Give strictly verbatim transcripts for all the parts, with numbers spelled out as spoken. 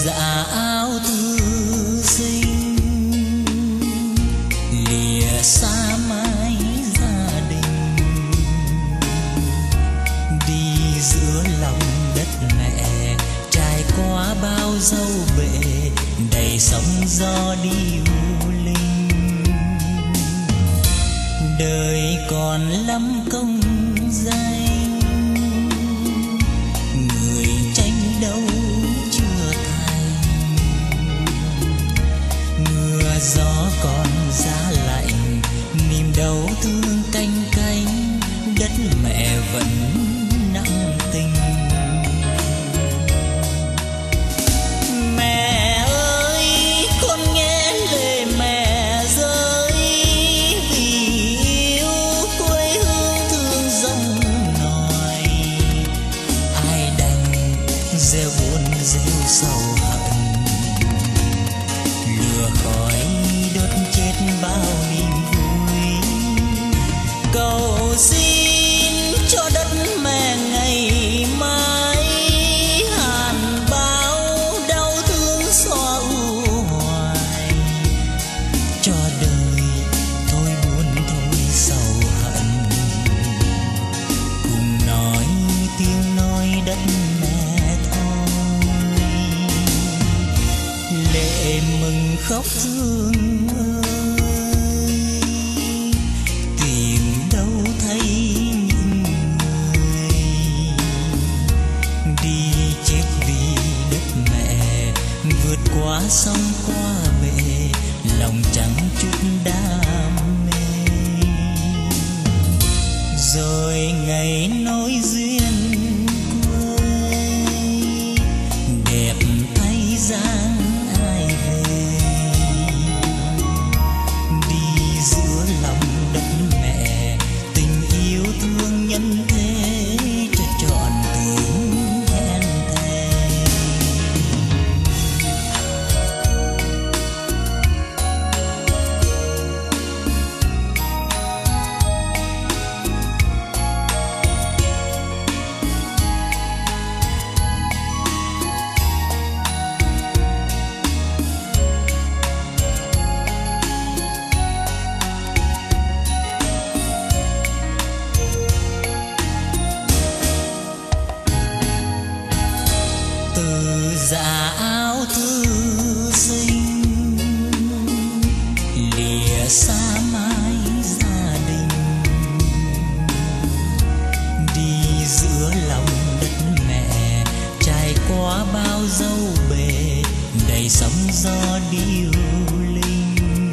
dạ áo thư sinh, lìa xa mái gia đình, đi giữa lòng đất mẹ, trải qua bao dâu bể, đầy sóng gió đi u linh. Đời còn lắm công danh, người tranh đấu chưa thành, mưa gió còn giá lạnh, niềm đau thương canh cánh, đất mẹ vẫn nặng tình. Mẹ ơi con nghe lời mẹ rơi, vì yêu quê hương thương dòng nòi, ai đành gieo buồn gieo sầu hận, lửa khói đốt chết bao niềm vui. Cầu xin cho đất mẹ ngày mai hàn bao đau thương xóa u hoài, cho đời thôi buồn thôi sầu hận, cùng nói tiếng nói đất mẹ thôi. Lệ mừng khóc thương ơi, tìm đâu thấy những người đi chết vì đất mẹ, vượt qua sông qua bể, lòng chẳng chút đam mê. Rồi ngày nối duyên quê, đẹp thay dáng ai về, đi giữa lòng đất mẹ, tình yêu thương nhân thế cho trọn tiếng hẹn thề. Từ dạ áo thư sinh, lìa xa mái gia đình, đi giữa lòng đất mẹ, trải qua bao dâu bể, đầy sóng gió điêu linh.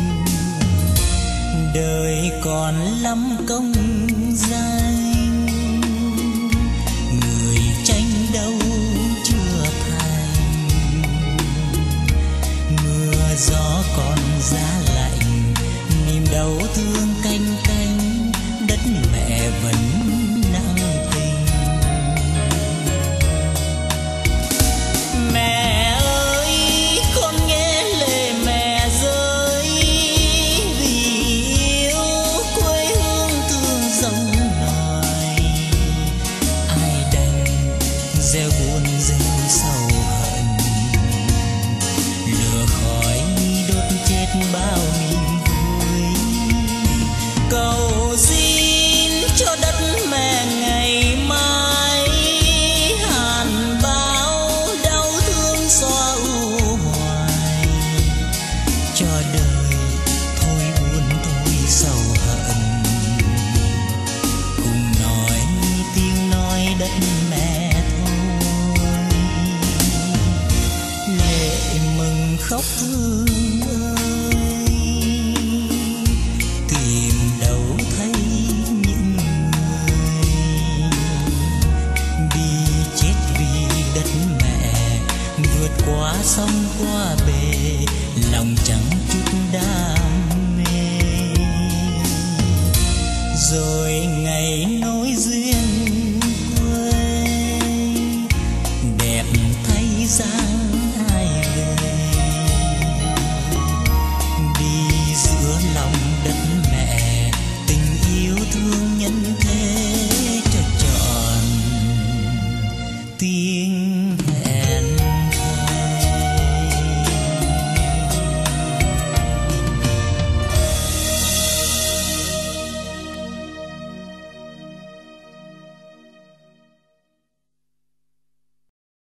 Đời còn lắm công danh, người tranh đấu chưa thành, mưa gió còn giá lạnh, niềm đau thương canh cánh, đất mẹ vẫn nặng tình. Mẹ ơi con nghe lời mẹ rơi, vì yêu quê hương thương dòng nòi, ai đành gieo buồn gieo sầu hận, lửa khói đốt chết bao niềm vui. Cầu xin cho đất mẹ ngày mai hàn bao đau thương xóa u hoài, cho đời thôi buồn thôi sầu hận, cùng nói tiếng nói đất mẹ thôi. Lệ mừng khóc thương ơi, tìm đâu thấy những người đi chết vì đất mẹ, vượt qua sông qua bể, lòng chẳng chút đam mê. Rồi ngày nối